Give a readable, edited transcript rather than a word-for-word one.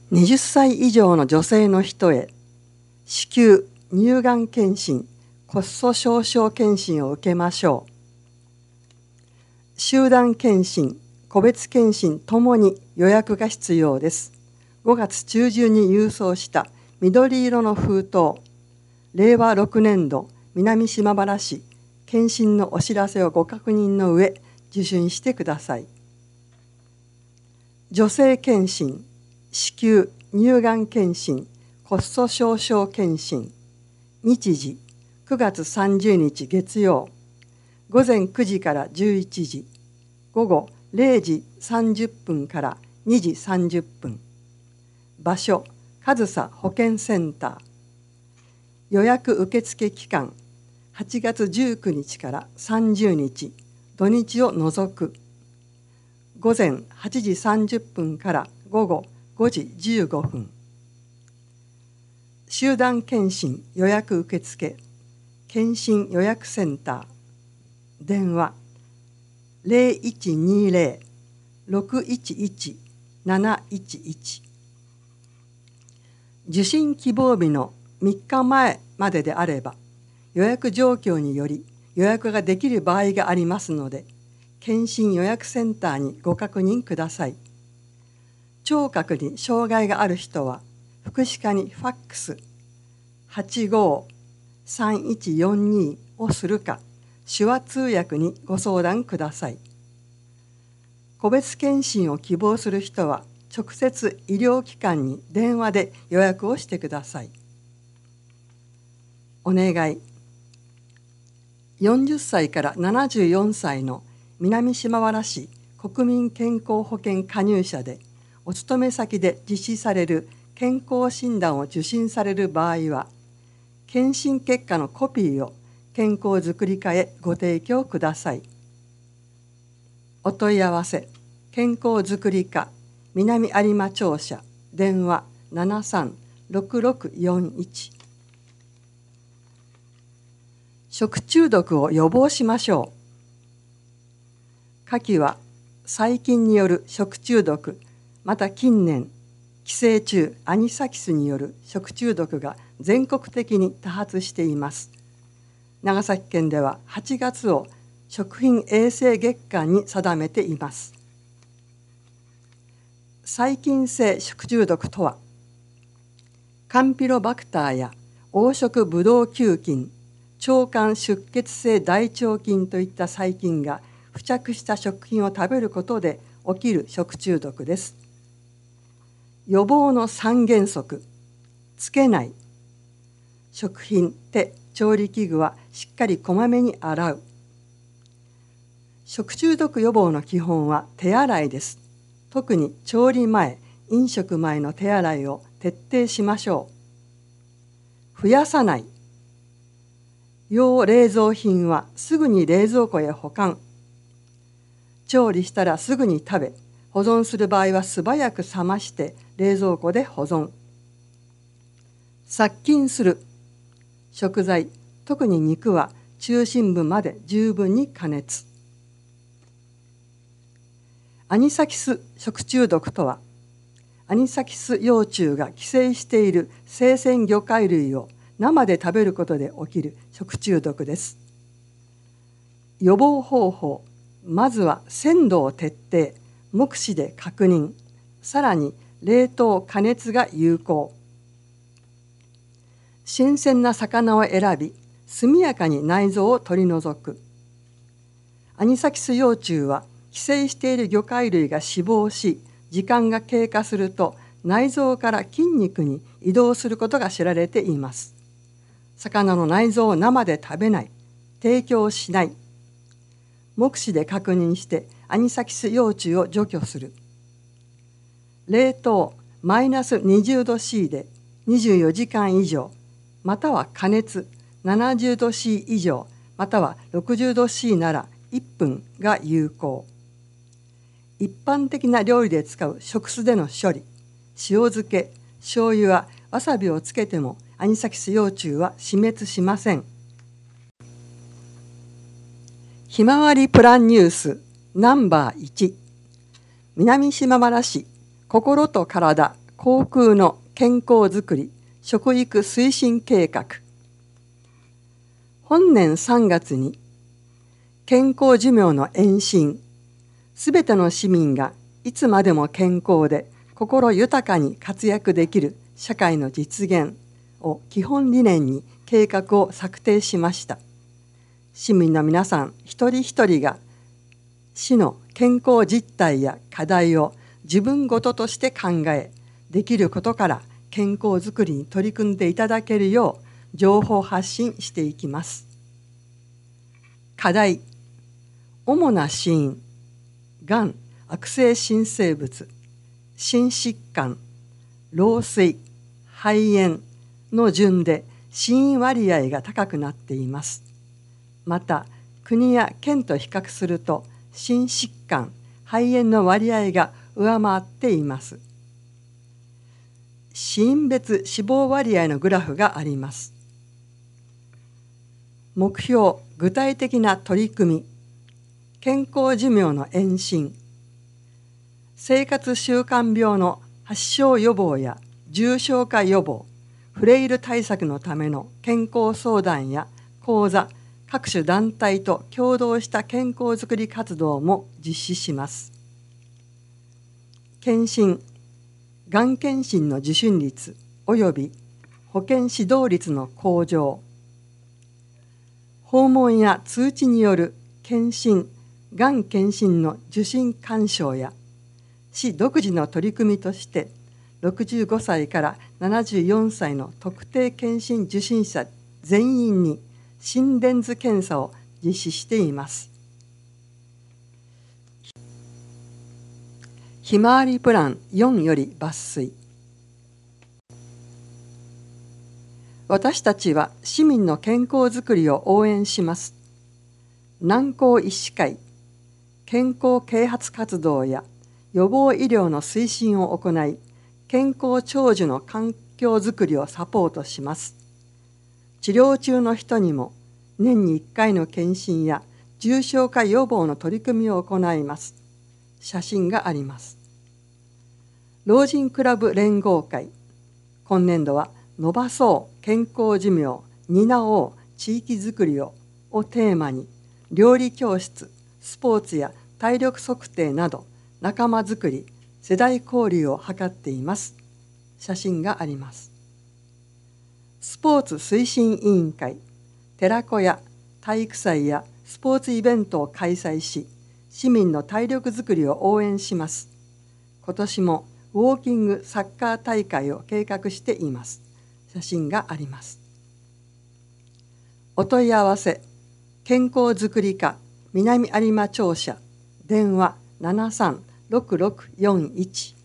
20歳以上の女性の人へ子宮・乳がん検診、骨粗しょう症検診を受けましょう。集団検診、個別検診ともに予約が必要です。5月中旬に郵送した緑色の封筒、令和6年度南島原市検診のお知らせをご確認の上、受診してください。女性検診、子宮・乳がん検診、骨粗しょう症検診、日時9月30日月曜、午前9時から11時、午後0時30分から2時30分、場所、上総保健センター、予約受付期間、8月19日から30日、土日を除く、午前8時30分から午後5時15分。集団検診予約受付、検診予約センター、電話 0120-611-711。受診希望日の3日前までであれば、予約状況により予約ができる場合がありますので、検診予約センターにご確認ください。聴覚に障害がある人は、福祉課にファックス 85-3142 をするか、手話通訳にご相談ください。個別検診を希望する人は、直接医療機関に電話で予約をしてください。お願い。40歳から74歳の南島原市国民健康保険加入者で、お勤め先で実施される健康診断を受診される場合は、検診結果のコピーを健康づくり課へご提供ください。お問い合わせ、健康づくり課南有馬庁舎、電話 73-6641。食中毒を予防しましょう。下記は細菌による食中毒、また近年、寄生虫アニサキスによる食中毒が全国的に多発しています。長崎県では8月を食品衛生月間に定めています。細菌性食中毒とは、カンピロバクターや黄色ブドウ球菌、腸管出血性大腸菌といった細菌が付着した食品を食べることで起きる食中毒です。予防の3原則、つけない、食品、手、調理器具はしっかりこまめに洗う。食中毒予防の基本は手洗いです。特に調理前、飲食前の手洗いを徹底しましょう。増やさない。要冷蔵品はすぐに冷蔵庫へ保管。調理したらすぐに食べ、保存する場合は素早く冷まして冷蔵庫で保存。殺菌する。食材、特に肉は中心部まで十分に加熱。アニサキス食中毒とは、アニサキス幼虫が寄生している生鮮魚介類を生で食べることで起きる食中毒です。予防方法、まずは鮮度を徹底、目視で確認、さらに冷凍加熱が有効。新鮮な魚を選び、速やかに内臓を取り除く。アニサキス幼虫は寄生している魚介類が死亡し、時間が経過すると内臓から筋肉に移動することが知られています。魚の内臓を生で食べない、提供しない。目視で確認してアニサキス幼虫を除去する。冷凍マイナス20度 C で24時間以上、または加熱70度 C 以上、または60度 C なら1分が有効。一般的な料理で使う食酢での処理、塩漬け、醤油はわさびをつけてもアニサキス幼虫は死滅しません。ひまわりプランニュースナンバー1、南島原市心と体航空の健康づくり食育推進計画。本年3月に健康寿命の延伸、すべての市民がいつまでも健康で心豊かに活躍できる社会の実現を基本理念に計画を策定しました。市民の皆さん一人一人が市の健康実態や課題を自分ごととして考え、できることから健康づくりに取り組んでいただけるよう情報発信していきます。課題、主な死因、がん、悪性新生物、心疾患、老衰、肺炎の順で死因割合が高くなっています。また、国や県と比較すると、心疾患、肺炎の割合が上回っています。死因別死亡割合のグラフがあります。目標、具体的な取り組み、健康寿命の延伸、生活習慣病の発症予防や重症化予防、フレイル対策のための健康相談や講座、各種団体と共同した健康づくり活動も実施します。検診、がん検診の受診率及び保健指導率の向上、訪問や通知による検診、がん検診の受診勧奨や市独自の取り組みとして65歳から74歳の特定検診受診者全員に心電図検査を実施しています。ひまわりプラン4より抜粋。私たちは市民の健康づくりを応援します。南高医師会、健康啓発活動や予防医療の推進を行い、健康長寿の環境づくりをサポートします。治療中の人にも年に1回の検診や重症化予防の取り組みを行います。写真があります。老人クラブ連合会、今年度は伸ばそう健康寿命、担おう地域づくりをテーマに料理教室、スポーツや体力測定など仲間づくり、世代交流を図っています。写真があります。スポーツ推進委員会、寺子屋、体育祭やスポーツイベントを開催し、市民の体力づくりを応援します。今年もウォーキングサッカー大会を計画しています。写真があります。お問い合わせ、健康づくり課南有馬庁舎、電話736641